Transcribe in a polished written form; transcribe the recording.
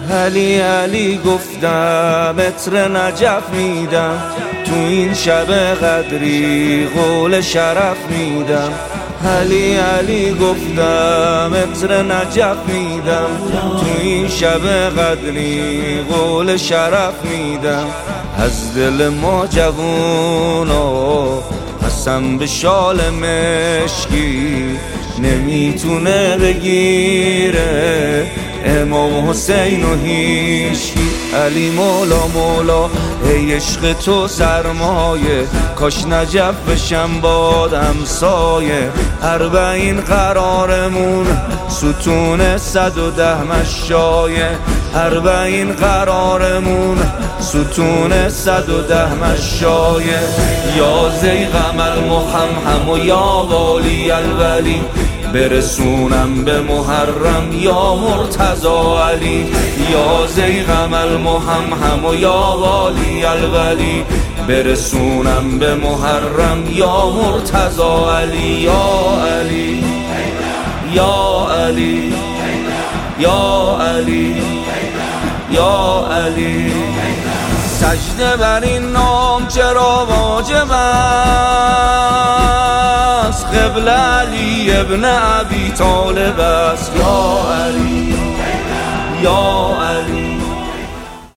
علی علی گفتم عطر نجف میدم، تو این شب قدری قول شرف میدم. علی علی گفتم عطر نجف میدم، تو این شب قدری قول شرف میدم. از دل ما جوونا قسم به شال مشکی نمیتونه بگیره امام حسین و هیچکی. علی مولا مولا ای عشق تو سرمایه، کاش نجف بشم بادم سایه. 40 قرارمون ستون 110 مشایه، 40 قرارمون ستون 110 مشایه. یا زیغم المحمحم و یا والی الولی، برسونم به محرم یا مرتضی علی. یا زیغم المحمحم و یا والی الولی، برسونم به محرم یا مرتضی علی. یا علی یا علی یا علی یا علی. سجده بر این نام چرا واجب است، قبل علی ابن ابی طالب است. یا علی یا علی